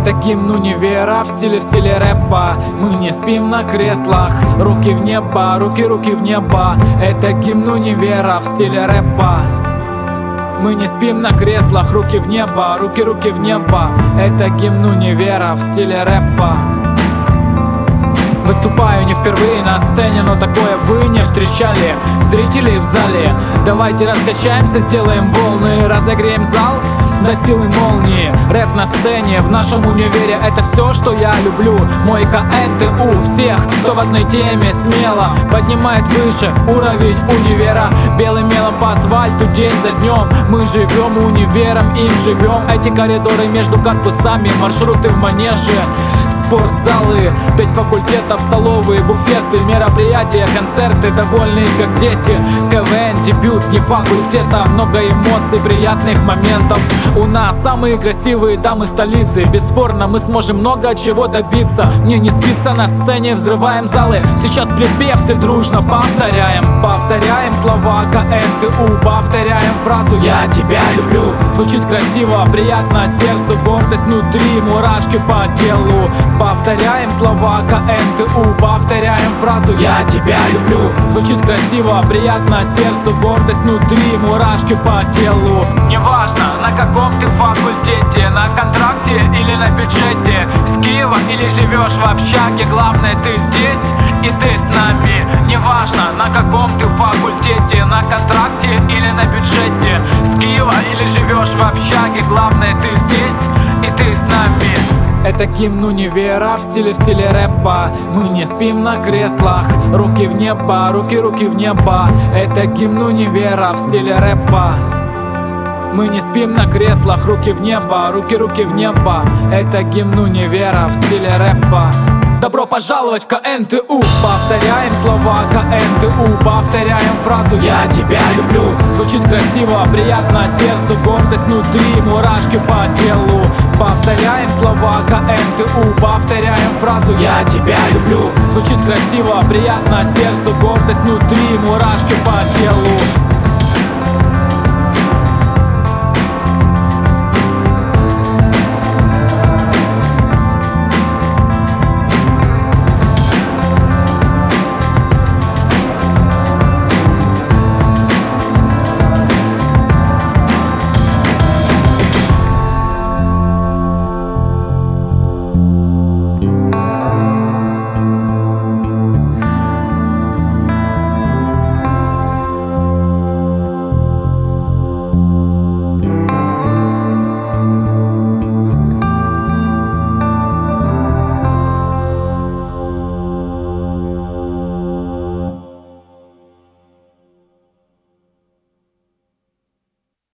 Это гимн универа в стиле рэпа. Мы не спим на креслах, руки в небо, руки в небо. Это гимн универа в стиле рэпа. Мы не спим на креслах, руки в небо, руки в небо. Это гимн универа в стиле рэпа. Выступаю не впервые на сцене, но такое вы не встречали. Зрители в зале, давайте раскачаемся, сделаем волны, разогреем зал до силы молнии. Рэп на сцене, в нашем универе, это все, что я люблю. Мой КНТУ всех, кто в одной теме, смело поднимает выше уровень универа. Белым мелом по асфальту день за днем мы живем универом, им живем. Эти коридоры между корпусами, маршруты в манеже, спортзалы, 5 факультетов, столовые, буфеты, мероприятия, концерты, довольные как дети. КВН, дебют, не факультета, много эмоций, приятных моментов. У нас самые красивые дамы столицы. Бесспорно, мы сможем много чего добиться. Мне не спится на сцене, взрываем залы. Сейчас припев все дружно повторяем. Повторяем слова КНТУ, повторяем фразу «Я тебя люблю». Звучит красиво, приятно сердцу, гордость внутри, мурашки по телу. Повторяем слова КНТУ, повторяем фразу «Я тебя люблю». Звучит красиво, приятно сердцу, гордость внутри, мурашки по телу. Неважно, на каком ты факультете, на контракте или на бюджете, с Киева или живешь в общаге, главное ты здесь и ты с нами. Неважно, на каком ты факультете, на контракте или на бюджете, с Киева или живешь в общаге, главное ты здесь и ты с нами. Это гимн универа в стиле рэпа. Мы не спим на креслах, руки в небо, руки в небо. Это гимн универа в стиле рэпа. Мы не спим на креслах, руки в небо, руки в небо. Это гимн универа в стиле рэпа. Добро пожаловать в КНТУ. Повторяем слова КНТУ, повторяем фразу «Я тебя люблю». Звучит красиво, приятно сердцу, гордость внутри, мурашки по телу. Повторяем слова КНТУ, повторяем фразу «Я тебя люблю». Звучит красиво, приятно сердцу, гордость внутри, мурашки по телу.